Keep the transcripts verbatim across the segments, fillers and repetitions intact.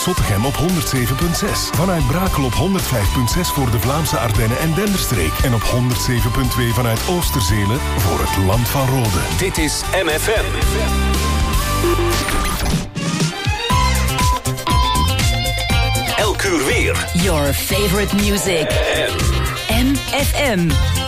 Zottegem op honderd zeven komma zes. Vanuit Brakel op honderd vijf komma zes voor de Vlaamse Ardennen en Denderstreek. En op honderd zeven komma twee vanuit Oosterzelen voor het Land van Rode. Dit is M F M. Elk uur weer. Your favorite music. M F M.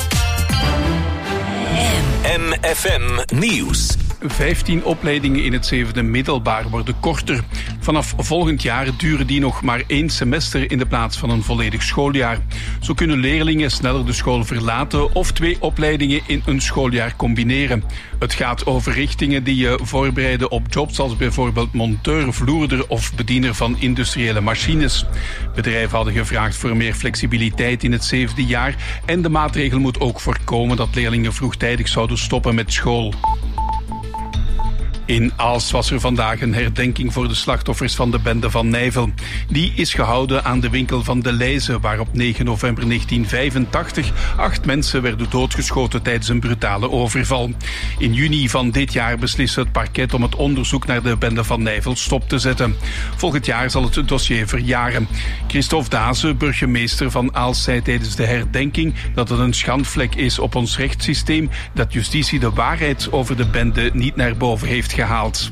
M F M Nieuws. vijftien opleidingen in het zevende middelbaar worden korter. Vanaf volgend jaar duren die nog maar één semester in de plaats van een volledig schooljaar. Zo kunnen leerlingen sneller de school verlaten of twee opleidingen in een schooljaar combineren. Het gaat over richtingen die je voorbereiden op jobs als bijvoorbeeld monteur, vloerder of bediener van industriële machines. Bedrijven hadden gevraagd voor meer flexibiliteit in het zevende jaar en de maatregel moet ook voorkomen dat leerlingen vroegtijdig zouden stoppen met school. In Aalst was er vandaag een herdenking voor de slachtoffers van de bende van Nijvel. Die is gehouden aan de winkel van De Leize, waar op negen november negentien vijfentachtig acht mensen werden doodgeschoten tijdens een brutale overval. In juni van dit jaar besliste het parket om het onderzoek naar de bende van Nijvel stop te zetten. Volgend jaar zal het dossier verjaren. Christophe Daze, burgemeester van Aalst, zei tijdens de herdenking dat het een schandvlek is op ons rechtssysteem dat justitie de waarheid over de bende niet naar boven heeft gehaald.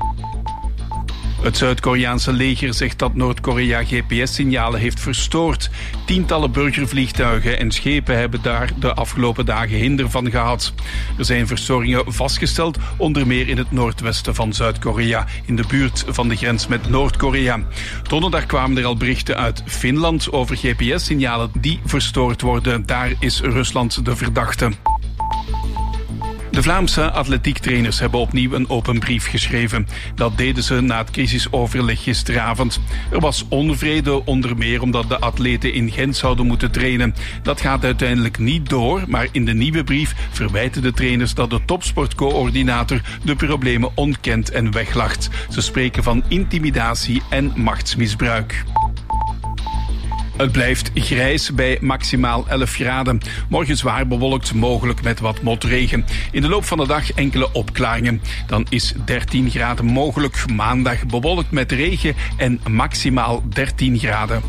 Het Zuid-Koreaanse leger zegt dat Noord-Korea G P S-signalen heeft verstoord. Tientallen burgervliegtuigen en schepen hebben daar de afgelopen dagen hinder van gehad. Er zijn verstoringen vastgesteld, onder meer in het noordwesten van Zuid-Korea, in de buurt van de grens met Noord-Korea. Donderdag kwamen er al berichten uit Finland over G P S-signalen die verstoord worden. Daar is Rusland de verdachte. De Vlaamse atletiektrainers hebben opnieuw een open brief geschreven. Dat deden ze na het crisisoverleg gisteravond. Er was onvrede, onder meer omdat de atleten in Gent zouden moeten trainen. Dat gaat uiteindelijk niet door, maar in de nieuwe brief verwijten de trainers dat de topsportcoördinator de problemen ontkent en weglacht. Ze spreken van intimidatie en machtsmisbruik. Het blijft grijs bij maximaal elf graden. Morgen zwaar bewolkt, mogelijk met wat motregen. In de loop van de dag enkele opklaringen. Dan is dertien graden mogelijk. Maandag bewolkt met regen en maximaal dertien graden.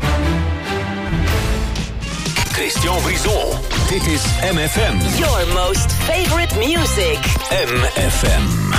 Christian Brison. Dit is M F M. Your most favorite music. M F M.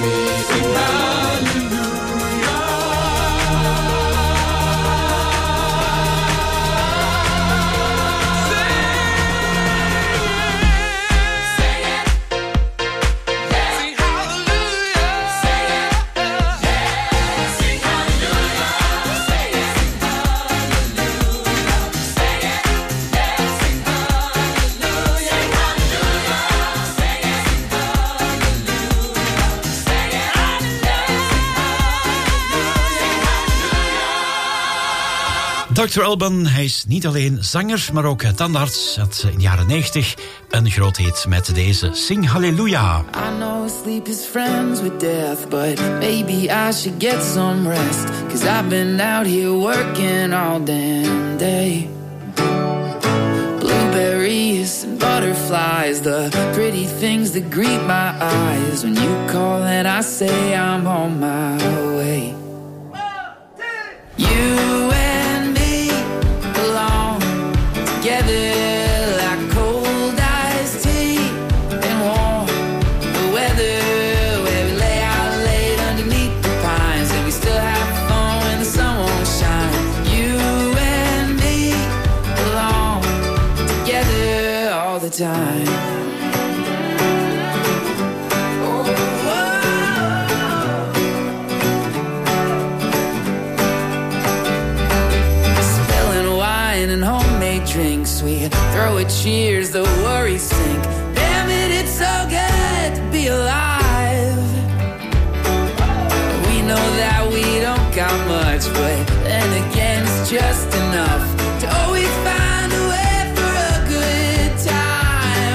dokter Alban, hij is niet alleen zanger, maar ook tandarts. Had in de jaren negentig een groot hit met deze Sing Hallelujah. I know sleep is friends with death, but maybe I should get some rest. Cause I've been out here working all damn day. Blueberries and butterflies, the pretty things that greet my eyes. When you call and I say I'm on my way. You and me belong together like cold iced tea and warm the weather, where we lay out late underneath the pines and we still have fun when the sun won't shine. You and me belong together all the time. And homemade drinks, we throw a cheers, the worries sink. Damn it, it's so good to be alive. We know that we don't got much, but then again it's just enough to always find a way for a good time.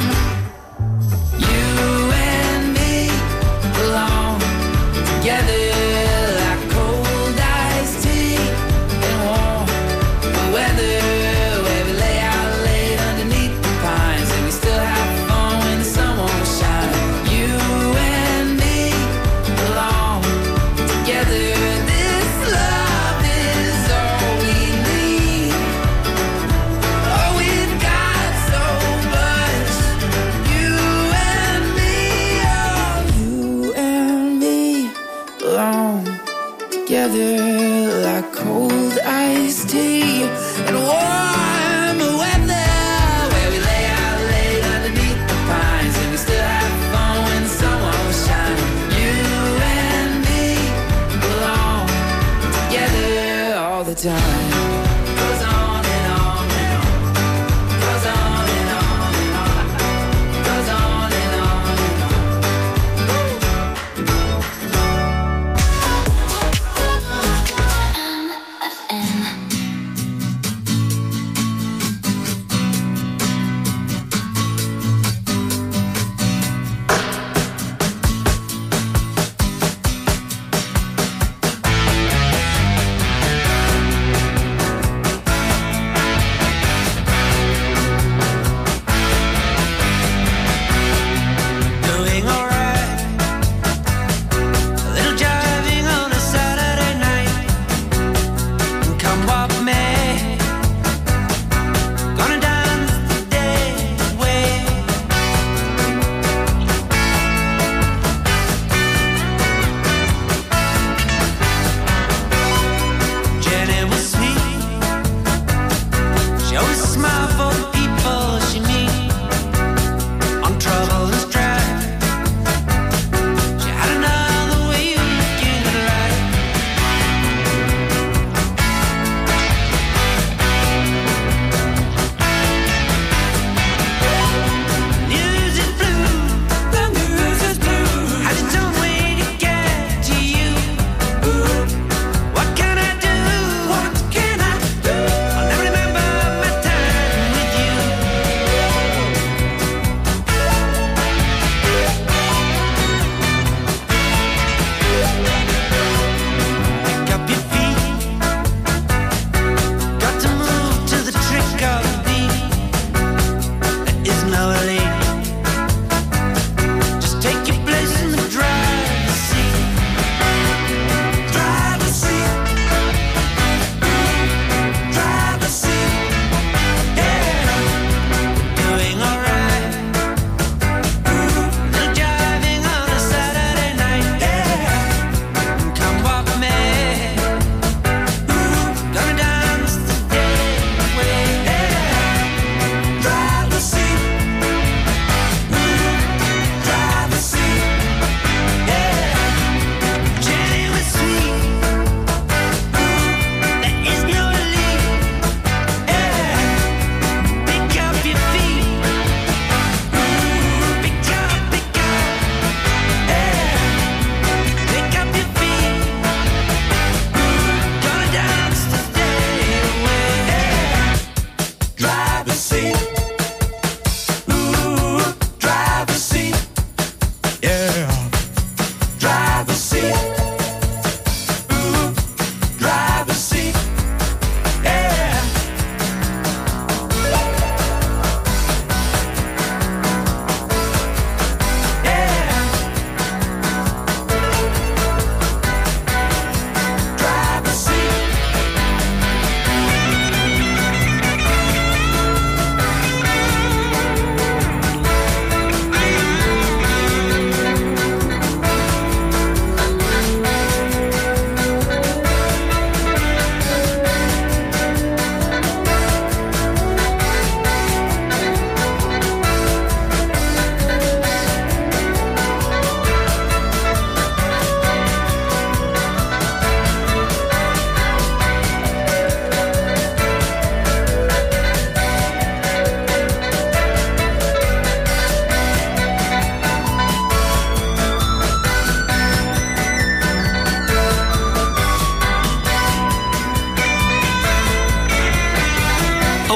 You and me belong together like cold iced tea and warm the weather. Together like cold iced tea and warm weather, where we lay out late underneath the pines and we still have fun when the sun won't shine. You and me belong together all the time. Goes on and on and on. Goes on and on and on. Goes on and on and on.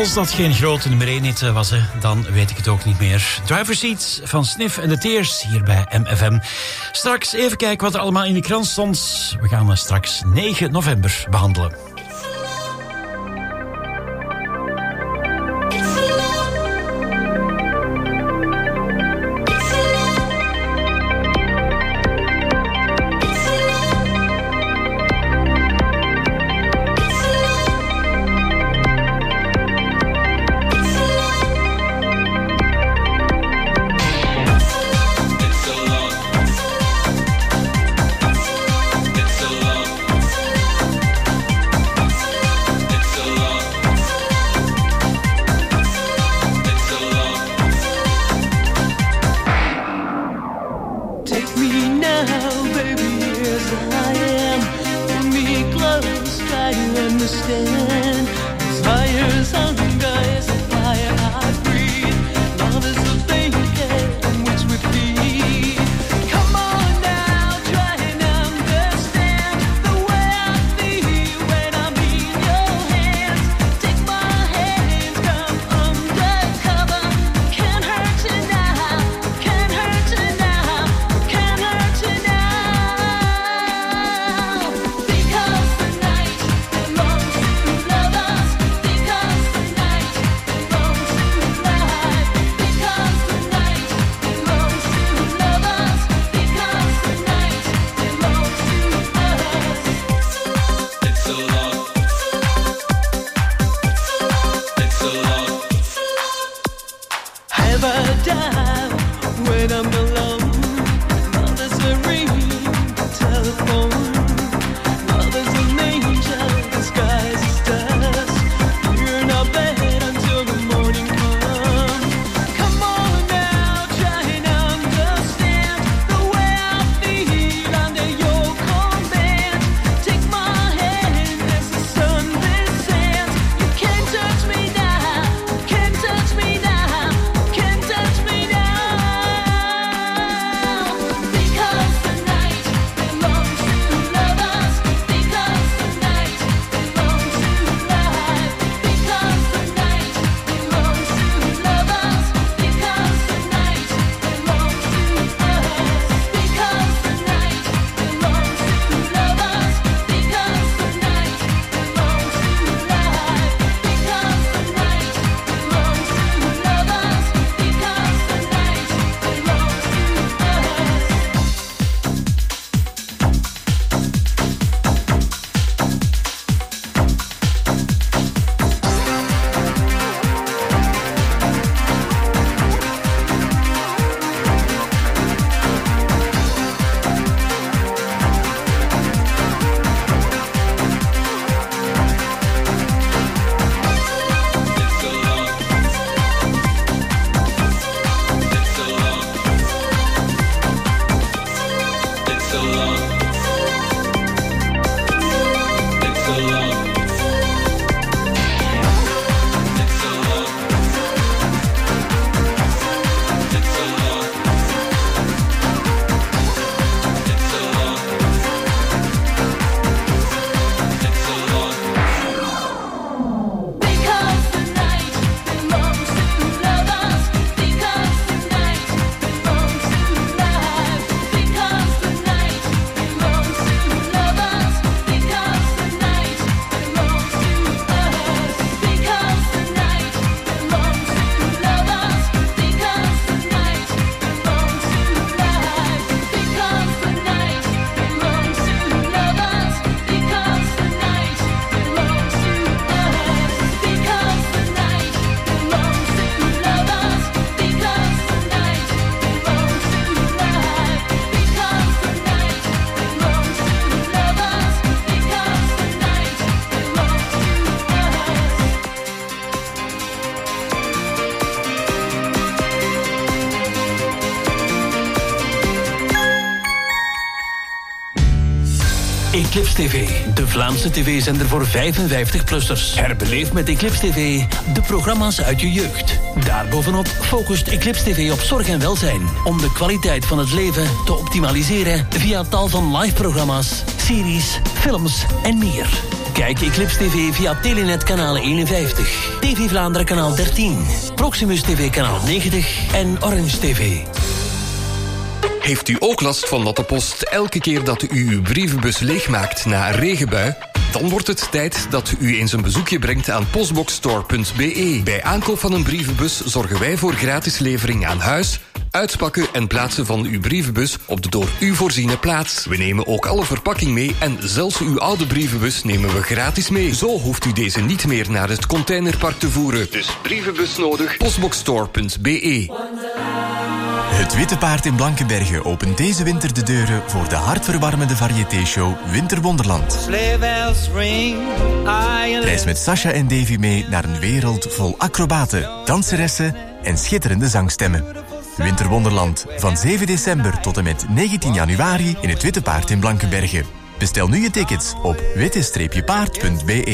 Als dat geen grote nummer één hit was, hè, dan weet ik het ook niet meer. Driver's Seat van Sniff and the Tears hier bij M F M. Straks even kijken wat er allemaal in de krant stond. We gaan straks negen november behandelen. Eclipse T V, de Vlaamse tv-zender voor vijfenvijftig-plussers. Herbeleef met Eclipse T V de programma's uit je jeugd. Daarbovenop focust Eclipse T V op zorg en welzijn, om de kwaliteit van het leven te optimaliseren via tal van live-programma's, series, films en meer. Kijk Eclipse T V via Telenet kanaal eenenvijftig, T V Vlaanderen kanaal dertien, Proximus T V kanaal negentig en Orange T V. Heeft u ook last van natte post elke keer dat u uw brievenbus leegmaakt na een regenbui? Dan wordt het tijd dat u eens een bezoekje brengt aan postboxstore punt b e. Bij aankoop van een brievenbus zorgen wij voor gratis levering aan huis, uitpakken en plaatsen van uw brievenbus op de door u voorziene plaats. We nemen ook alle verpakking mee en zelfs uw oude brievenbus nemen we gratis mee. Zo hoeft u deze niet meer naar het containerpark te voeren. Dus brievenbus nodig, postboxstore punt b e. Het Witte Paard in Blankenberge opent deze winter de deuren voor de hartverwarmende variété-show Winterwonderland. Reis met Sasha en Davy mee naar een wereld vol acrobaten, danseressen en schitterende zangstemmen. Winterwonderland, van zeven december tot en met negentien januari in het Witte Paard in Blankenberge. Bestel nu je tickets op witte paard punt b e.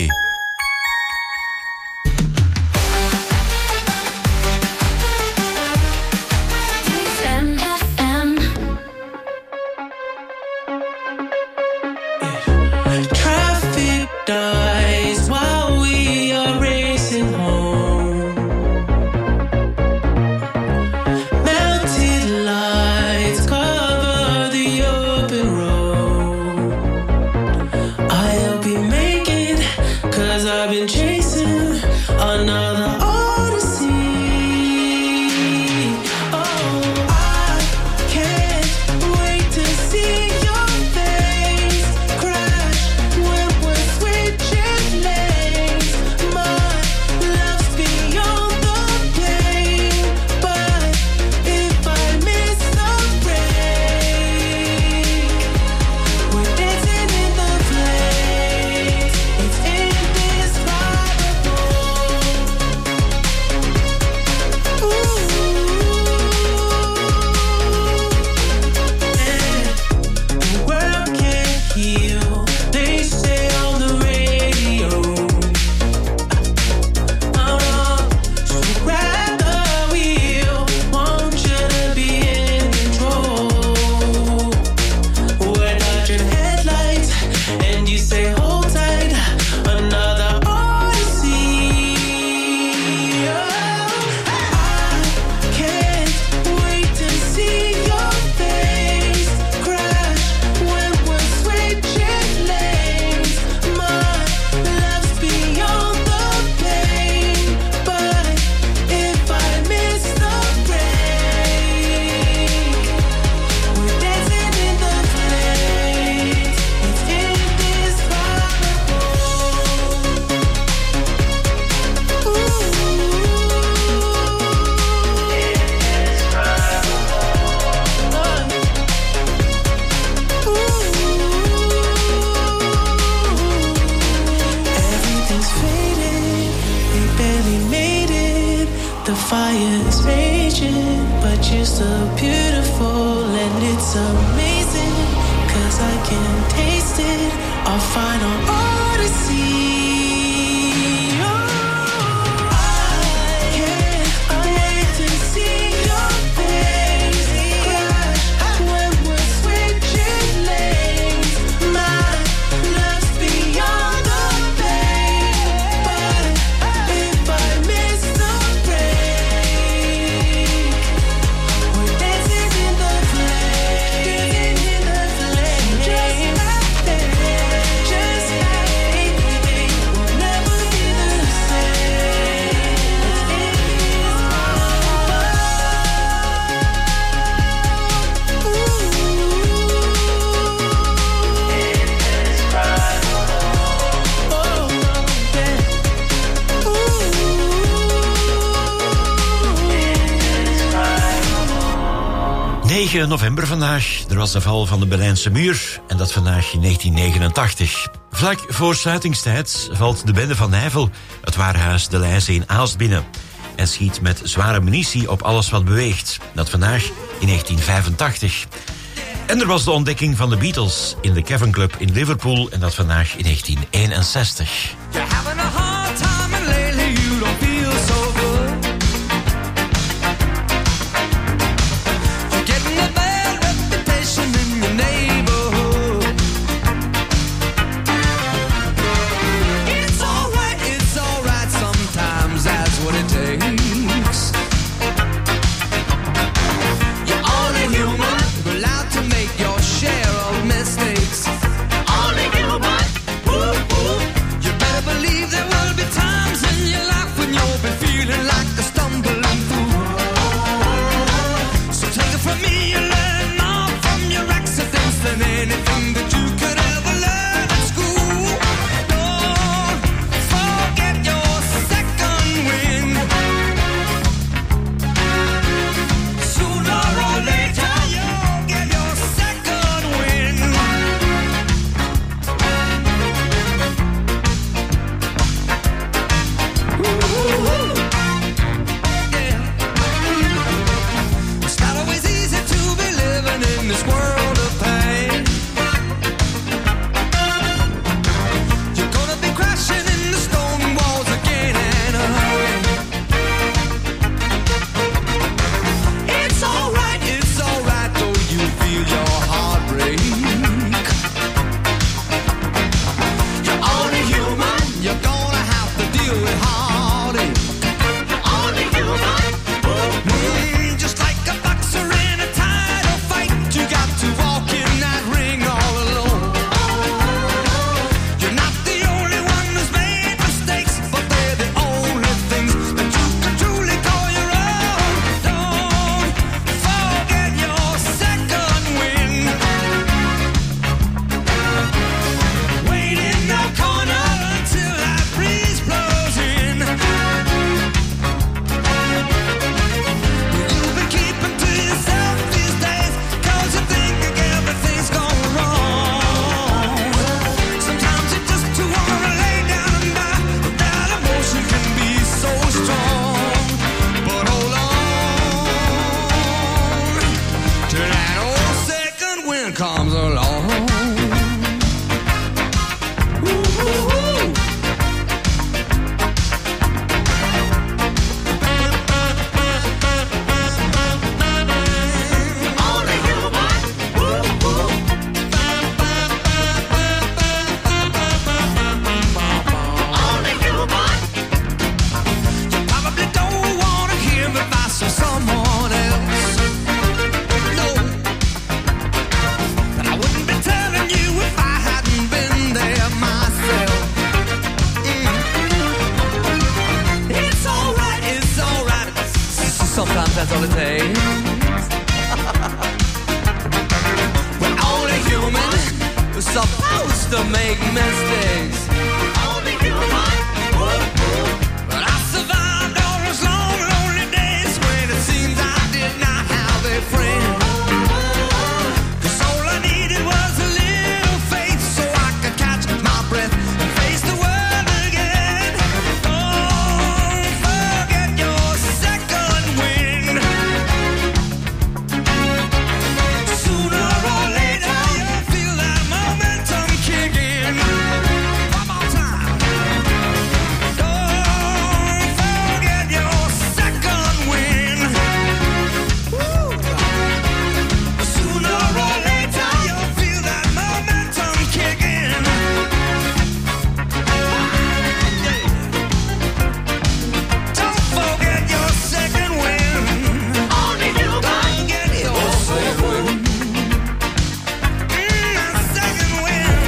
negen november vandaag. Er was de val van de Berlijnse muur en dat vandaag in negentien negenentachtig. Vlak voor sluitingstijd valt de bende van Nijvel het warenhuis De Leize in Aalst binnen en schiet met zware munitie op alles wat beweegt. Dat vandaag in negentien vijfentachtig. En er was de ontdekking van de Beatles in de Cavern Club in Liverpool en dat vandaag in negentien eenenzestig. all it takes. We're only human, we're supposed to make mistakes. Only human. But I survived all those long, lonely days when it seems I did not have a friend. 'Cause all I needed was a little faith so I could catch my breath and face the world again. Don't forget your second wind. Sooner or later you'll feel that momentum kick in. One more time. Don't forget your second wind. Woo. Sooner or later you'll feel that momentum kick in. Don't forget your second wind. Only you can get your second wind. Mm, second wind.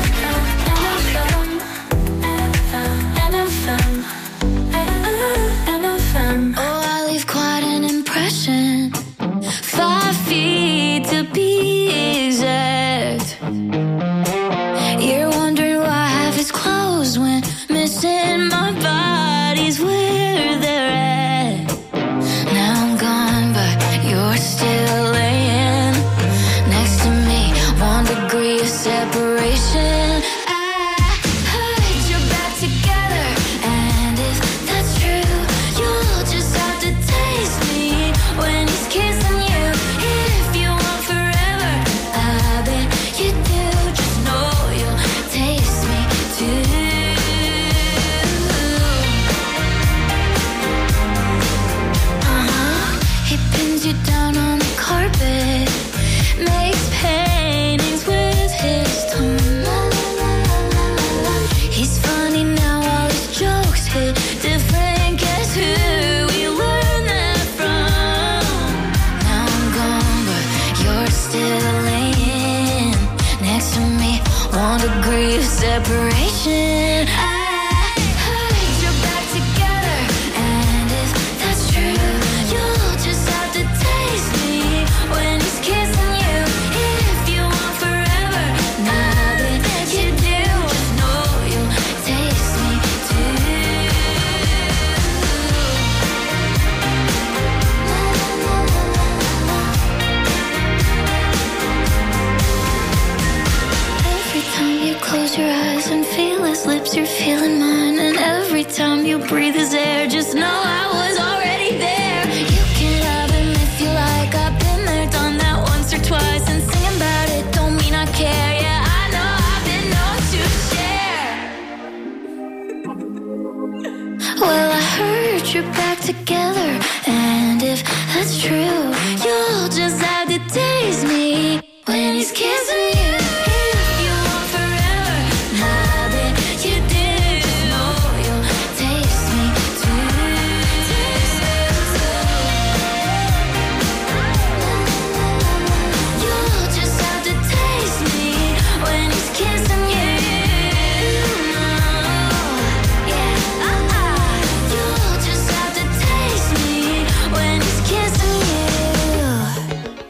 Oh, I leave quite an impression. Five feet to be exact. You're wondering why half is closed when missing my body's where they're at. Now I'm gone, but you're still laying next to me. One degree of separation. I heard you're back together, and if that's true, you'll just have to taste me when he's kissing you. If you want forever, I bet you do. Just know you'll taste me too. Uh-huh. He pins you down on the carpet, makes paintings with his tongue. He's funny now, all his jokes hit different. Guess who we learned that from? Now I'm gone, but you're still laying next to me. One degree of separation. I heard you're back together, and if that's true, you'll just have to taste me when he's kissing you. If you want forever, I bet you do. Just know you'll taste me too. Every time you close your eyes and feel his lips, you're feeling mine. And every time you breathe his air, just know I was already there. You can love him if you like. I've been there, done that once or twice. And singing about it don't mean I care. Yeah, I know I've been known to share. Well, I heard you're back together, and if that's true, you'll just have to taste me when he's kissing you. If you want forever, I bet you do. Just know you'll taste me too. You'll just have to taste me when he's kissing you. Yeah, uh-uh. You'll just have to taste me when he's kissing you.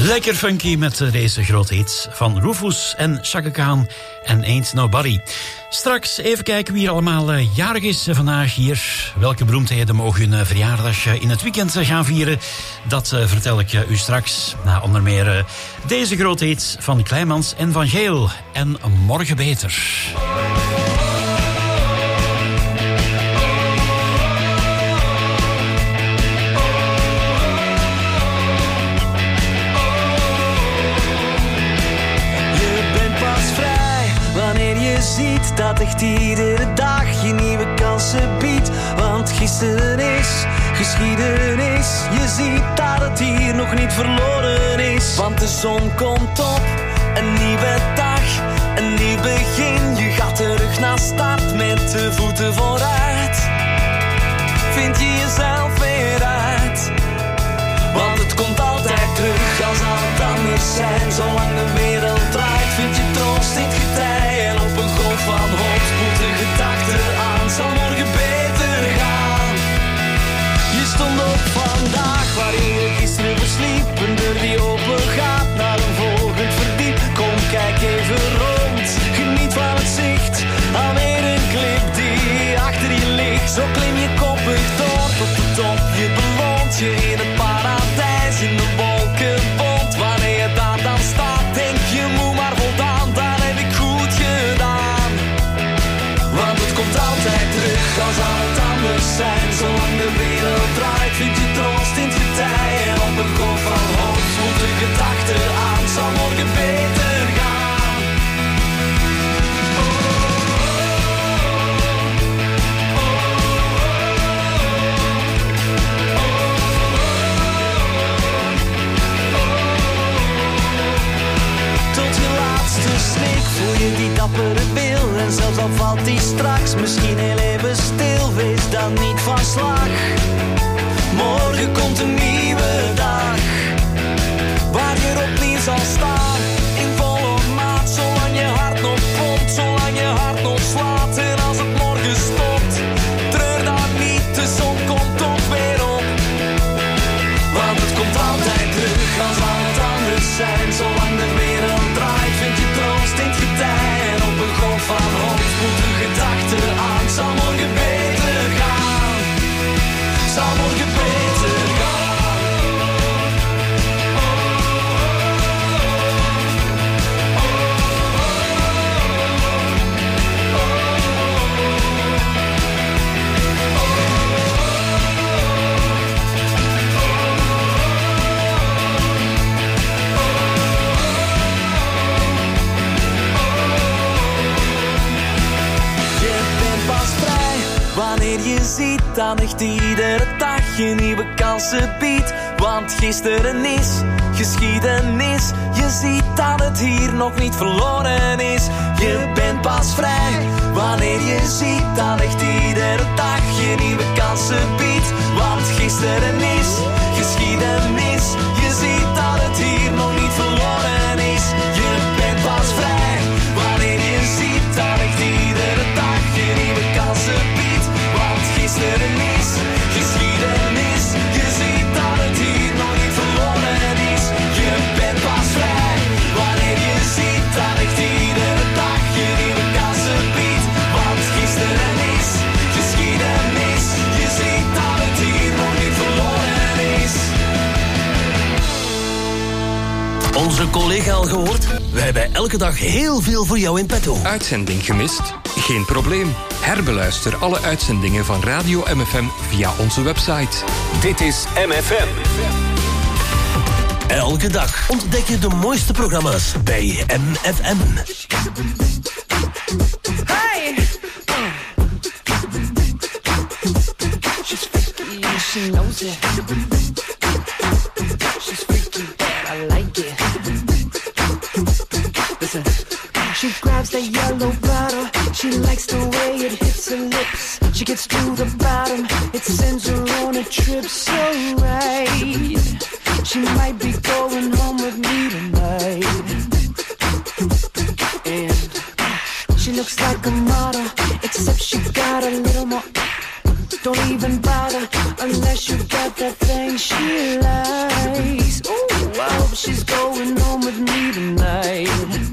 Lekker funky met deze grote hits van Rufus en Chaka Khan en Ain't Nobody. Straks even kijken wie er allemaal uh, jarig is uh, vandaag hier. Welke beroemdheden mogen hun uh, verjaardag uh, in het weekend uh, gaan vieren? Dat uh, vertel ik uh, u straks. Nou, onder meer uh, deze grote hits van Kleimans en Van Geel. En Morgen Beter. Ziet dat echt iedere dag je nieuwe kansen biedt. Want gisteren is geschiedenis. Je ziet dat het hier nog niet verloren is. Want de zon komt op, een nieuwe dag, een nieuw begin. Je gaat terug naar start met de voeten vooruit. Vind je jezelf weer uit. Want het komt altijd terug als al het anders zijn. Zolang de wereld draait vind je troost in het getij. En op een golf van hoop spoelt de gedachte aan. Zal morgen beter gaan. Je stond op vandaag waar je gisteren versliep. Een deur die open gaat naar een volgend verdiep. Kom kijk even rond, geniet van het zicht. Alweer een klip die achter je ligt. Zo klim je koppig door tot de top. Je beloont je in het paradijs in de wolkenbond. Wanneer je daar dan staat denk je moe maar voldaan. Dat heb ik goed gedaan. Want het komt altijd terug als al het anders zijn. Zolang de wereld draait vind je troost in het getij. En op een golf van hoop voelt de gedachte aan. Zal morgen beter gaan. Voel je die dappere wil en zelfs al valt die straks misschien heel even stil, wees dan niet van slag. Morgen komt een nieuwe dag, waar je opnieuw zal staan, in volle maat, zolang je hart nog pompt, zolang je hart nog slaat. En als het morgen stopt, treur dan niet, de zon komt ook weer op. Want het komt altijd terug als al het anders zijn, zolang de wereld draait vind je troost in het getij. En op een golf van hoop spoelt de gedachte aan. Zal morgen beter gaan. Zal morgen beter gaan. Wanneer je ziet dat echt iedere dag je nieuwe kansen biedt. Want gisteren is geschiedenis. Je ziet dat het hier nog niet verloren is. Je bent pas vrij wanneer je ziet dat echt iedere dag je nieuwe kansen biedt. Want gisteren is geschiedenis. Je ziet dat het hier nog niet verloren is. Je bent pas vrij wanneer je ziet dat echt iedere dag je nieuwe kansen biedt. Gisteren is geschiedenis. Je ziet dat het hier nog niet verloren is. Je bent pas vrij wanneer je ziet dat echt iedere dag je nieuwe kansen biedt. Want gisteren is geschiedenis. Je ziet dat het hier nog niet verloren is. Onze collega al gehoord? Wij hebben elke dag heel veel voor jou in petto. Uitzending gemist? Geen probleem. Herbeluister alle uitzendingen van Radio M F M via onze website. Dit is M F M. Elke dag ontdek je de mooiste programma's bij M F M. Hey! She's freaky and she knows it. She's freaky but I like it. Listen. She grabs the yellow bottle. She likes the way it hits her lips. She gets to the bottom. It sends her on a trip so right. She might be going home with me tonight. And she looks like a model, except she got a little more. Don't even bother unless you got that thing she likes. Ooh, wow. hope she's going home with me tonight.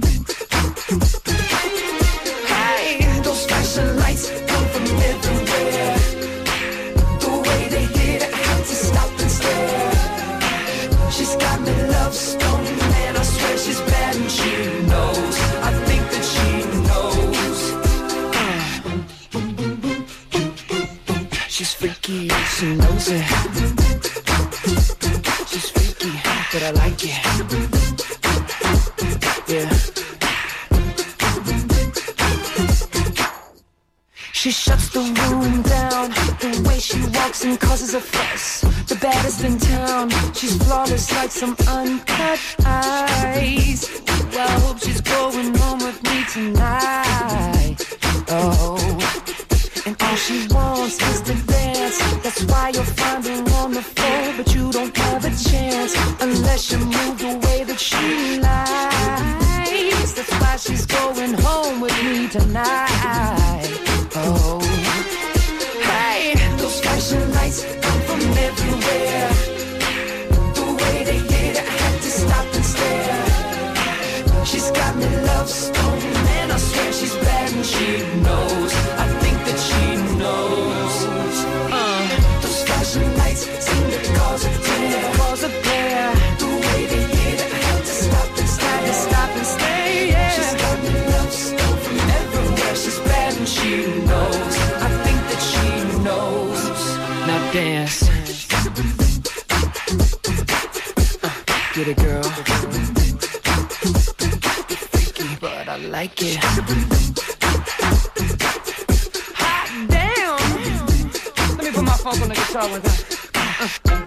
Hey, those flashing lights come from everywhere. The way they hit, I had to stop and stare. She's got me love stone, and I swear she's bad and she knows. I think that she knows. She's freaky, she knows it. She's freaky, but I like it. Yeah. She shuts the room down. The way she walks and causes a fuss. The baddest in town. She's flawless like some uncut ice. Well, I hope she's going home with me tonight. Oh, and all she wants is to dance. That's why you'll find her on the floor, but you don't have a chance unless you move the way that she likes. That's why she's going home with me tonight. Oh, hey, those flashing lights come from everywhere. The way they hit, I had to stop and stare. She's got me love stone, and I swear she's bad and she knows. I think that she knows. Uh, those flashing lights seem to cause a tear, cause a tear. The way they hit, I had to stop and stare, to stop and stay. Yeah. She's got me love stone from everywhere. She's bad and she knows. I think that she knows. Now dance. Uh, get it, girl. But I like it. Hot damn! Let me put my funk on the guitar one time. Uh.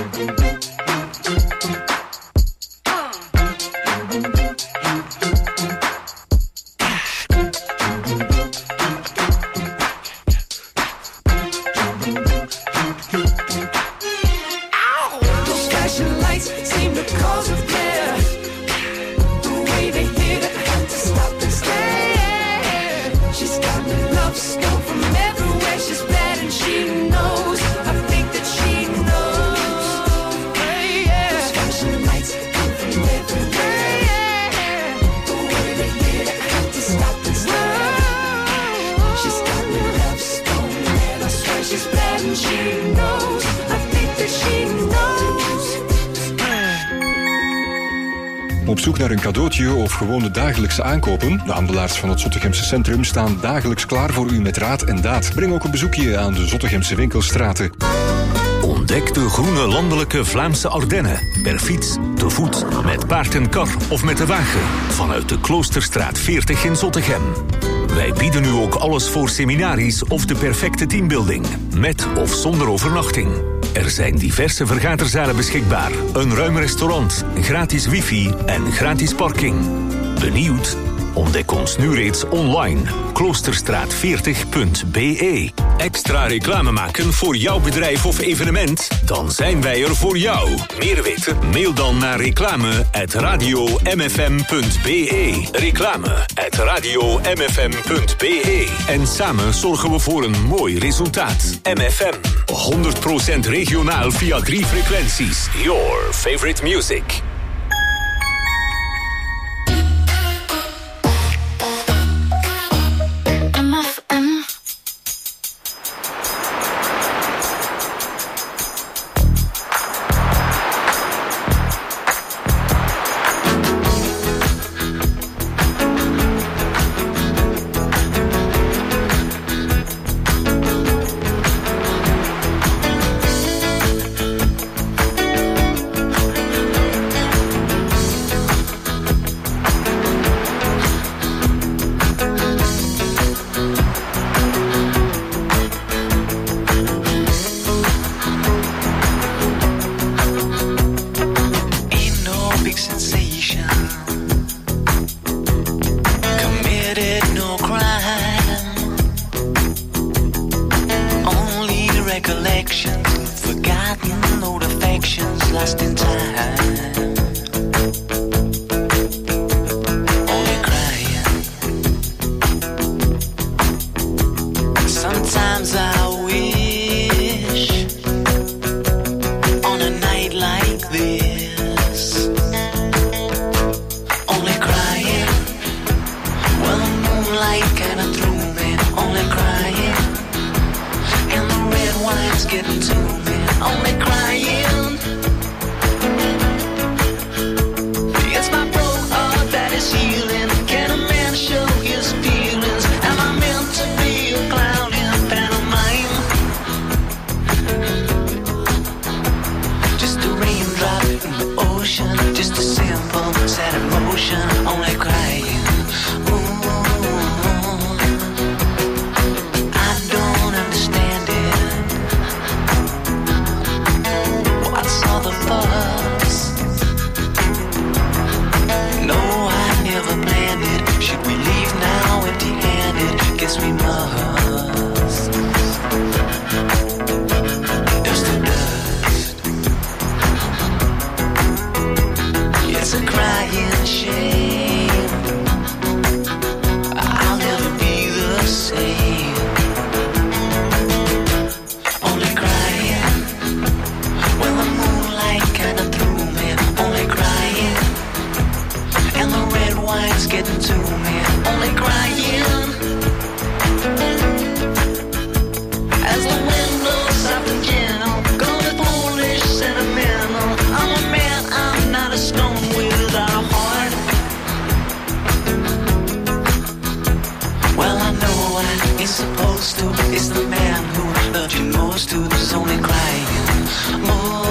Ow! Those flashing lights seem to cause a flare. The way they hit it, I had to stop and stare. She's got me love stone from everywhere. She's bad and she knows. I think that she knows. Hey, yeah. Those flashing lights come from everywhere. Yeah. The way they hit it, I had to stop and stare. She's got me love stone, and I swear she's bad and she knows. I think that she knows. Op zoek naar een cadeautje of gewoon de dagelijkse aankopen? De handelaars van het Zottegemse centrum staan dagelijks klaar voor u met raad en daad. Breng ook een bezoekje aan de Zottegemse winkelstraten. Ontdek de groene landelijke Vlaamse Ardennen. Per fiets, te voet, met paard en kar of met de wagen. Vanuit de Kloosterstraat veertig in Zottegem. Wij bieden u ook alles voor seminaries of de perfecte teambuilding. Met of zonder overnachting. Er zijn diverse vergaderzalen beschikbaar. Een ruim restaurant, gratis wifi en gratis parking. Benieuwd? Ontdek ons nu reeds online. kloosterstraat veertig punt b e. Extra reclame maken voor jouw bedrijf of evenement? Dan zijn wij er voor jou. Meer weten? Mail dan naar reclame at radio m f m punt b e. Reclame at radio m f m punt b e. En samen zorgen we voor een mooi resultaat. M F M. honderd procent regionaal via drie frequenties. Your favorite music. like this. emotion, just a simple sad emotion, only crying. Ooh, I don't understand it. What's all the fuss? No, I never planned it. Should we leave now empty-handed? Guess we must. Dust to dust. It's a crying shame. I'll never be the same. Only crying when the moonlight kinda threw me. Only crying and the red wine's getting to me. Only crying as the wind blows soft and gentle. Call it foolish, sentimental. I'm a man, I'm not a stone without a heart. Well, I know I ain't supposed to. It's the man who loved you most who's only crying. Oh.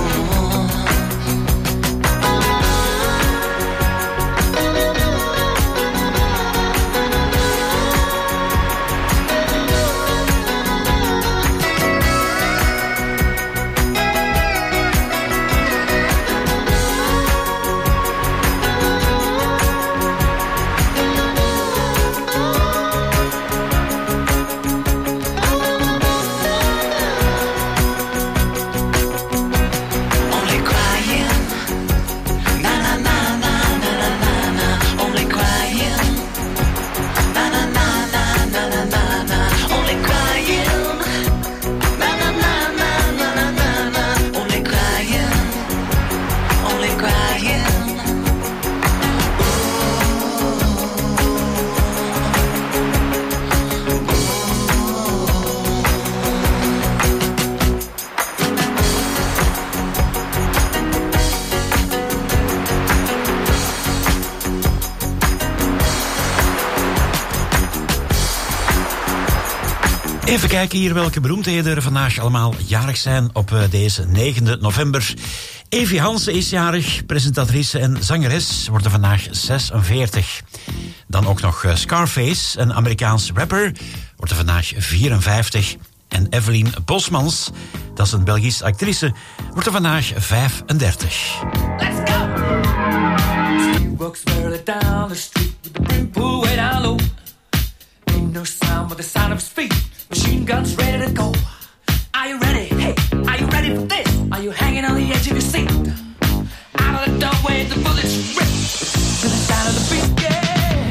Even kijken hier welke beroemdheden er vandaag allemaal jarig zijn op uh, deze negende november. Evie Hansen is jarig, presentatrice en zangeres, wordt er vandaag zesenveertig. Dan ook nog uh, Scarface, een Amerikaans rapper, wordt er vandaag vierenvijftig. En Evelien Bosmans, dat is een Belgische actrice, wordt er vandaag vijfendertig. Let's go! She walks barely down the street with the brim pulled way down low. Ain't no sound but the sound of his feet. Machine guns ready to go. Are you ready? Hey, are you ready for this? Are you hanging on the edge of your seat? Out of the doorway, the bullets rip to the sound of the beat. Yeah.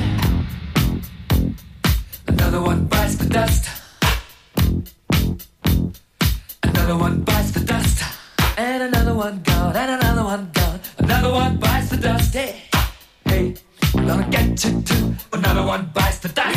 Another one bites the dust. Another one bites the dust. And another one gone. And another one gone. Another one bites the dust. Hey, hey, I'm gonna get you too. Another one bites the dust.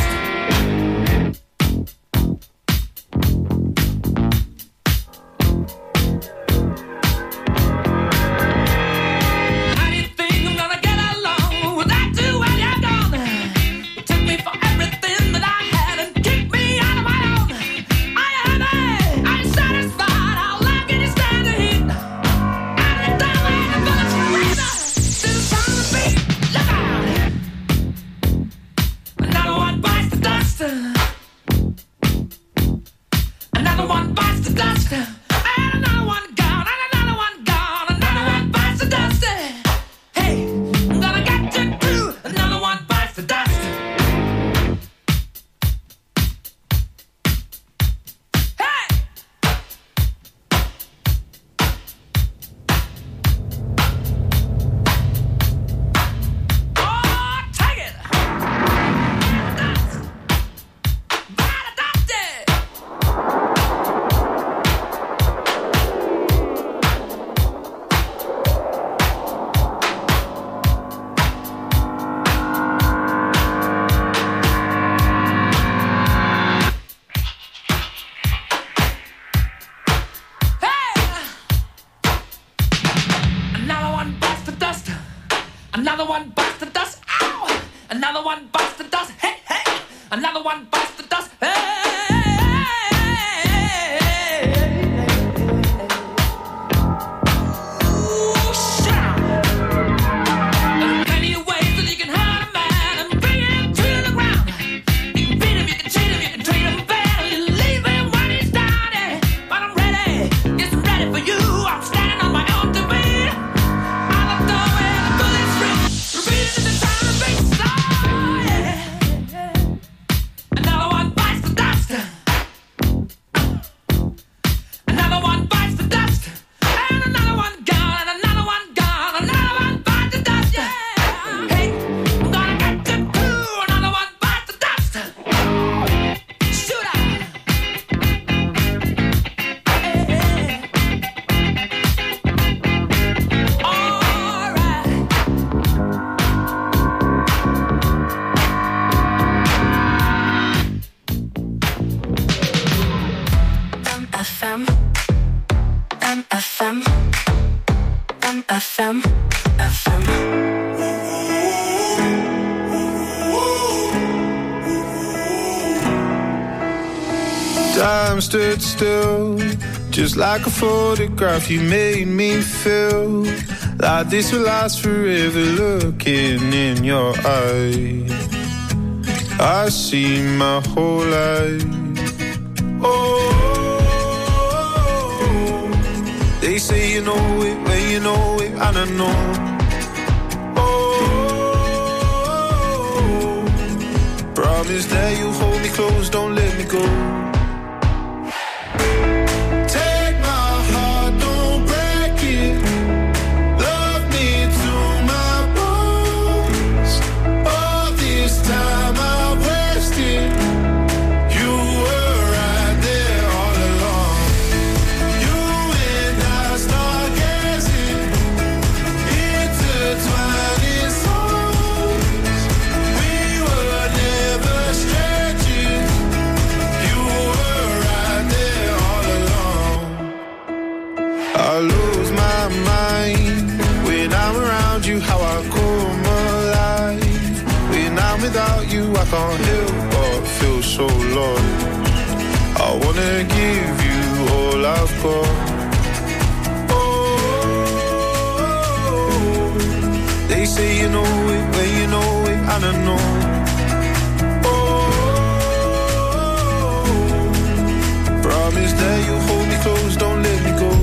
Another one bites the dust. Ow! Another one bites the dust. Hey, hey! Another one bites the dust. Hey! Ooh, shout! F M. Time stood still, just like a photograph. You made me feel like this will last forever. Looking in your eyes, I see my whole life. Oh, they say you know it when you know it, and I know. Oh, promise that you hold me close, don't let me go. Without you, I can't help but feel so lost. I wanna give you all I've got. Oh, they say you know it when you know it, and I know. Oh, promise that you hold me close, don't let me go.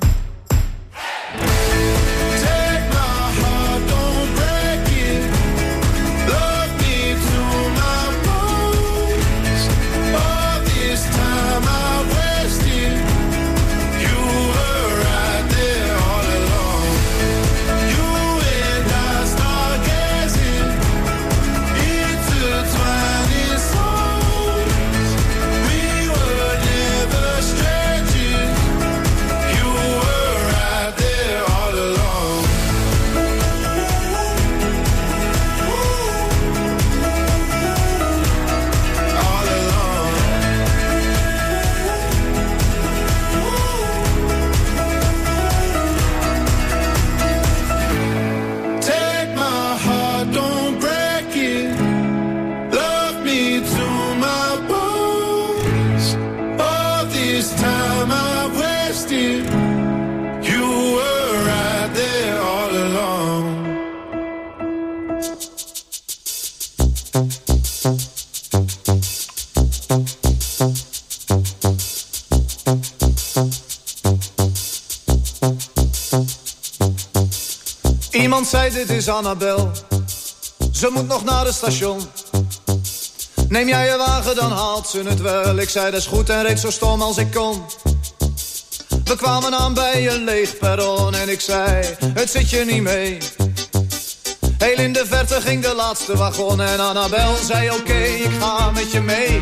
Iemand zei dit is Annabel, ze moet nog naar het station. Neem jij je wagen, dan haalt ze het wel. Ik zei dat is goed en reed zo stom als ik kon. We kwamen aan bij een leeg perron en ik zei, het zit je niet mee. Heel in de verte ging de laatste wagon en Annabel zei oké, okay, ik ga met je mee.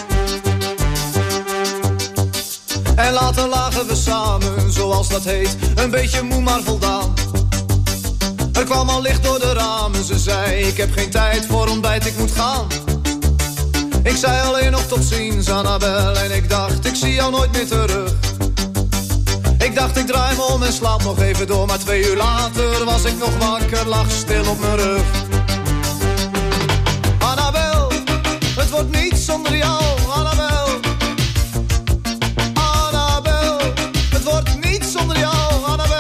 En later lagen we samen, zoals dat heet, een beetje moe maar voldaan. Er kwam al licht door de ramen, ze zei, ik heb geen tijd voor ontbijt, ik moet gaan. Ik zei alleen nog tot ziens, Annabel, en ik dacht, ik zie jou nooit meer terug. Ik dacht, ik draai me om en slaap nog even door, maar twee uur later was ik nog wakker, lag stil op mijn rug. Annabel, het wordt niet zonder jou, Annabel. Annabel, het wordt niet zonder jou, Annabel.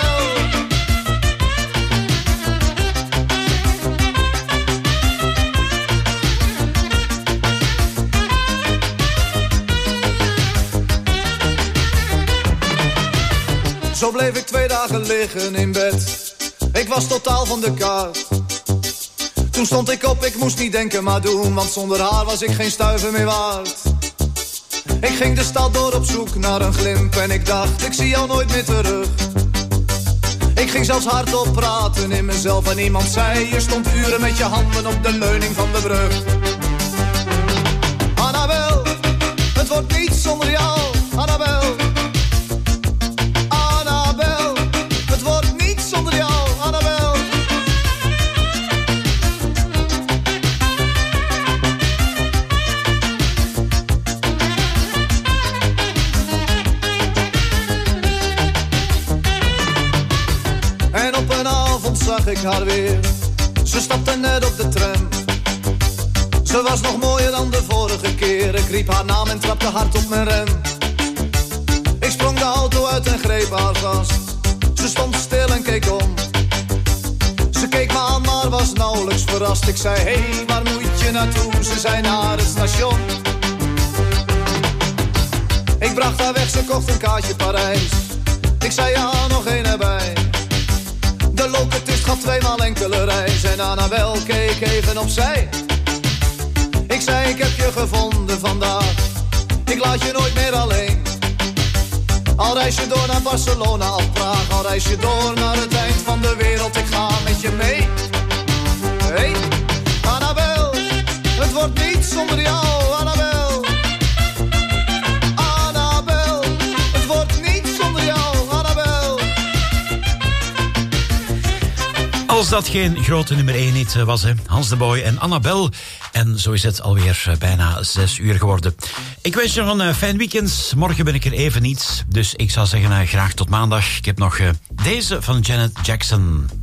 Zo bleef ik twee dagen liggen in bed. Ik was totaal van de kaart. Toen stond ik op, ik moest niet denken maar doen, want zonder haar was ik geen stuiver meer waard. Ik ging de stad door op zoek naar een glimp en ik dacht, ik zie jou nooit meer terug. Ik ging zelfs hardop praten in mezelf en iemand zei, je stond uren met je handen op de leuning van de brug. Annabel, het wordt niet zonder jou, Annabel. ik haar weer. Ze stapte net op de tram. Ze was nog mooier dan de vorige keer. Ik riep haar naam en trapte hard op mijn rem. Ik sprong de auto uit en greep haar vast. Ze stond stil en keek om. Ze keek me aan, maar was nauwelijks verrast. Ik zei, hé, hey, waar moet je naartoe? Ze zei, naar het station. Ik bracht haar weg, ze kocht een kaartje Parijs. Ik zei, ja, nog één erbij. De locatist gaf tweemaal enkele reis. En Annabel keek even opzij. Ik zei, ik heb je gevonden vandaag. Ik laat je nooit meer alleen. Al reis je door naar Barcelona of Praag. Al reis je door naar het eind van de wereld. Ik ga met je mee. Hey, Annabel, het wordt niet zonder jou, Annabel. Annabel, het wordt niet zonder jou, Annabel. Als dat geen grote nummer één hit was, hè. Hans de Boy en Annabel. En zo is het alweer bijna zes uur geworden. Ik wens je nog een fijn weekend. Morgen ben ik er even niet. Dus ik zou zeggen, graag tot maandag. Ik heb nog deze van Janet Jackson.